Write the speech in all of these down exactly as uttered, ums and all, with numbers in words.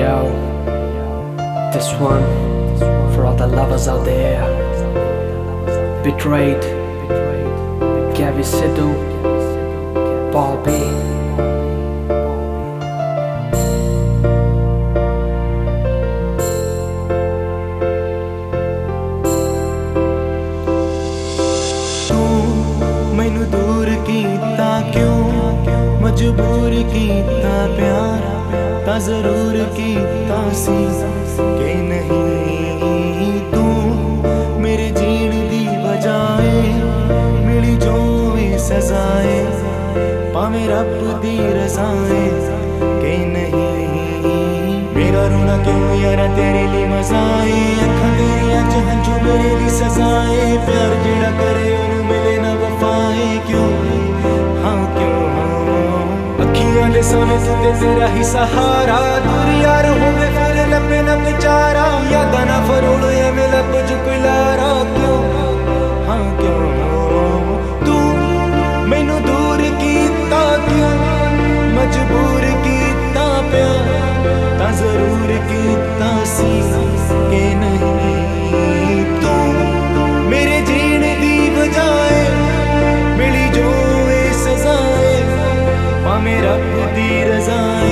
Yo, this one for all the lovers out there. Betrayed, Gabby Sidhu, Paul B. मैनू दूर कीता क्यों, मजबूर कीता प्यार ता जरूर कीता सी कि नहीं। तू मेरे जीण दी बजाए मिली जो भी सजाए, भावें रब दी रज़ाए कि नहीं। मेरा रोना क्यों यारा तेरे लिए मज़ाए, अखां तेरियां च हंझू मेरे लिए सजाए। प्यार जेड़ा करे ओनू मिले ना वफाए, क्यों हाँ क्यों अखियां दे सोने ते तेरा ही सहारा। दूर यार होवे फिर लपे ना बेचारा, यादां ना फरोल एवें लब च कोई लारा। क्यों हाँ क्यों तू मैनू दूर कीता क्यों, मजबूर कीता प्यार ता जरूर कीता सी कि नहीं। तू मेरे जीण दी बजाए मिली जो ए सजाए, भावें रब दी रज़ाए।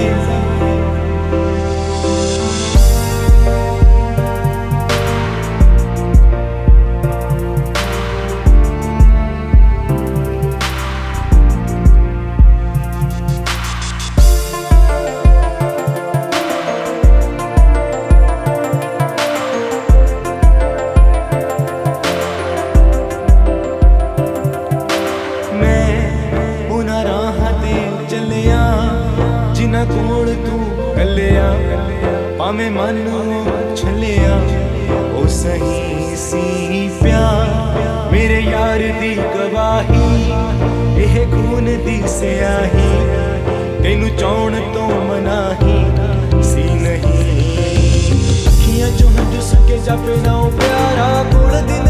जिन्ना कोल तू कलिया भावें मन छलिया, ओ सही सी प्यार मेरे यार दी गवाही। एह खून दी स्याही तेनू चाहण तो मनाही सी नहीं। अखियां चों हंझू सुके जापे ना ओ प्यारा, कोल दी